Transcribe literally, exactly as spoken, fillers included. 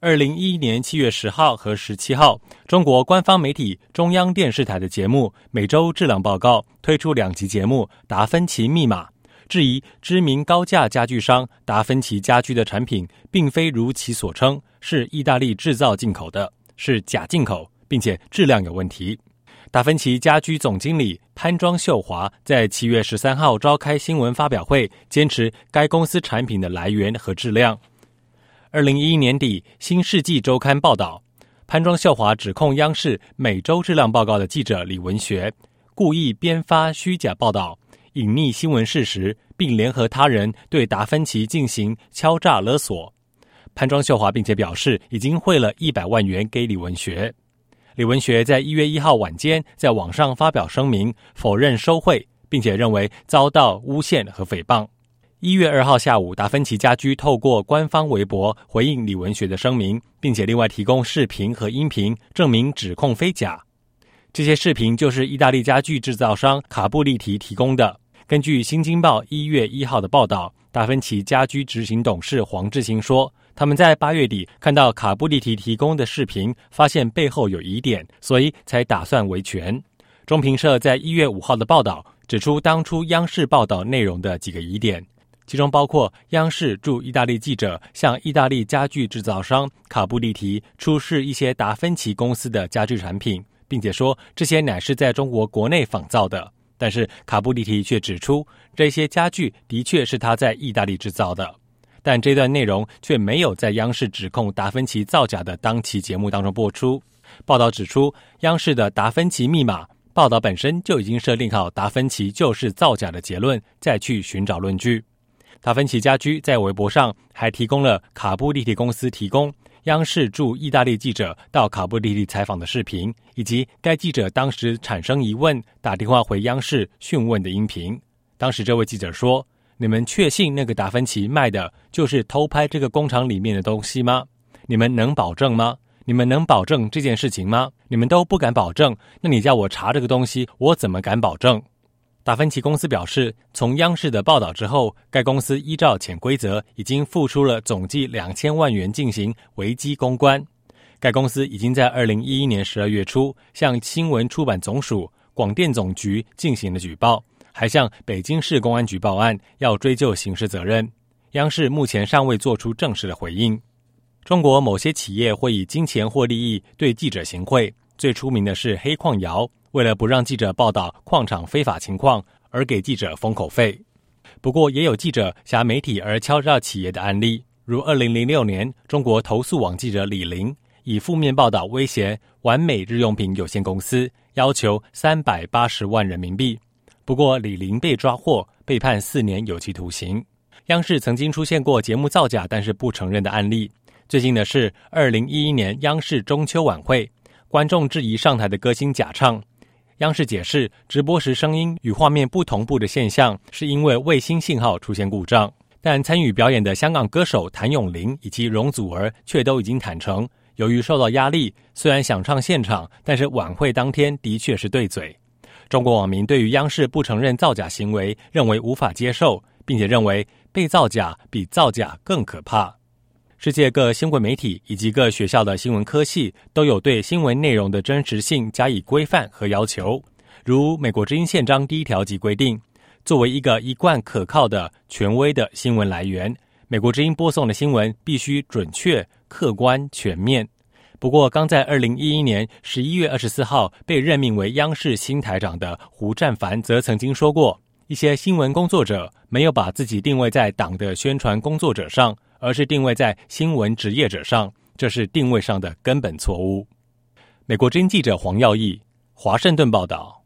二零一一年七月十号和十七号，中国官方媒体中央电视台的节目《每周质量报告》推出两集节目《达芬奇密码》，质疑知名高价家具商达芬奇家居的产品并非如其所称是意大利制造进口的，是假进口，并且质量有问题。达芬奇家居总经理潘庄秀华在七月十三号召开新闻发表会，坚持该公司产品的来源和质量。二零一一年底，《新世纪周刊》报道，潘庄秀华指控央视每周质量报告的记者李文学故意编发虚假报道，隐匿新闻事实，并联合他人对达芬奇进行敲诈勒索。潘庄秀华并且表示，已经汇了一百万元给李文学。李文学在一月一号晚间在网上发表声明，否认收贿，并且认为遭到诬陷和诽谤。一月二号下午，达芬奇家居透过官方微博回应李文学的声明，并且另外提供视频和音频证明指控非假。这些视频就是意大利家具制造商卡布利提提供的。根据《新京报》一月一号的报道，达芬奇家居执行董事黄志兴说，他们在八月底看到卡布利提提供的视频，发现背后有疑点，所以才打算维权。中评社在一月五号的报道指出，当初央视报道内容的几个疑点，其中包括央视驻意大利记者向意大利家具制造商卡布利提出示一些达芬奇公司的家具产品，并且说这些乃是在中国国内仿造的，但是卡布利提却指出这些家具的确是他在意大利制造的，但这段内容却没有在央视指控达芬奇造假的当期节目当中播出。报道指出，央视的达芬奇密码报道本身就已经设定好达芬奇就是造假的结论，再去寻找论据。达芬奇家居在微博上还提供了卡布利提公司提供央视驻意大利记者到卡布利提采访的视频，以及该记者当时产生疑问打电话回央视讯问的音频。当时这位记者说，你们确信那个达芬奇卖的就是偷拍这个工厂里面的东西吗？你们能保证吗？你们能保证这件事情吗？你们都不敢保证，那你叫我查这个东西，我怎么敢保证？达芬奇公司表示，从央视的报道之后，该公司依照潜规则已经付出了总计两千万元进行危机公关。该公司已经在二零一一年十二月初向新闻出版总署、广电总局进行了举报，还向北京市公安局报案，要追究刑事责任。央视目前尚未做出正式的回应。中国某些企业会以金钱或利益对记者行贿，最出名的是黑矿窑，为了不让记者报道矿场非法情况而给记者封口费。不过也有记者挟媒体而敲诈企业的案例，如二零零六年中国投诉网记者李玲以负面报道威胁完美日用品有限公司，要求三百八十万人民币。不过李玲被抓获，被判四年有期徒刑。央视曾经出现过节目造假但是不承认的案例。最近的是二零一一年央视中秋晚会，观众质疑上台的歌星假唱。央视解释，直播时声音与画面不同步的现象是因为卫星信号出现故障，但参与表演的香港歌手谭咏麟以及容祖儿却都已经坦诚，由于受到压力，虽然想唱现场，但是晚会当天的确是对嘴。中国网民对于央视不承认造假行为认为无法接受，并且认为被造假比造假更可怕。世界各新闻媒体以及各学校的新闻科系都有对新闻内容的真实性加以规范和要求。如美国之音宪章第一条即规定，作为一个一贯可靠的权威的新闻来源，美国之音播送的新闻必须准确、客观、全面。不过刚在二零一一年十一月二十四号被任命为央视新台长的胡占凡则曾经说过，一些新闻工作者没有把自己定位在党的宣传工作者上，而是定位在新闻职业者上，这是定位上的根本错误。美国之音记者黄耀义，华盛顿报道。